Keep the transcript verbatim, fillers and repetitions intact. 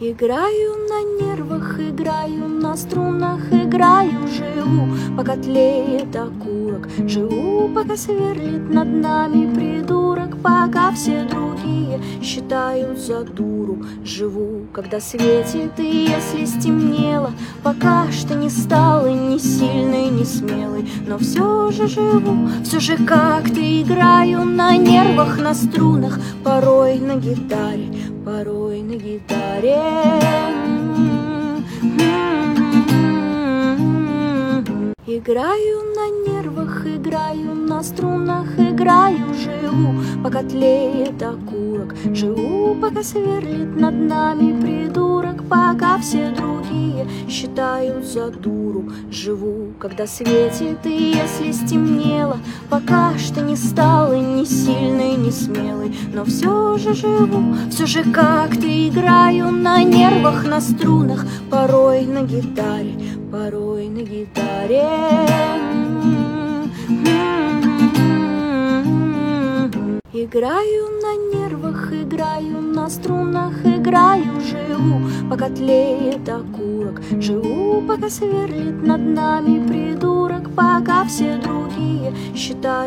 Играю на нервах, играю на струнах, играю, живу, пока тлеет окурок, живу, пока сверлит над нами придурок, пока все другие считают за дуру, живу, когда светит и если стемнело, пока что не стала ни сильной, ни смелой, но все же живу, все же как-то играю на нервах, на струнах, порой на гитаре, порой на гитаре. Играю на нервах, играю на струнах, играю, живу, пока тлеет окурок, живу, пока сверлит над нами придурок, пока все другие считают за дуру, живу, когда светит и если стемнело, пока что не стала ни сильной, ни смелой, но все же живу, все же как-то играю на нервах, на струнах, порой на гитаре, порой на гитаре. Играю на нервах, играю на струнах, играю, живу, пока тлеет окурок, живу, пока сверлит над нами придурок, пока все другие считают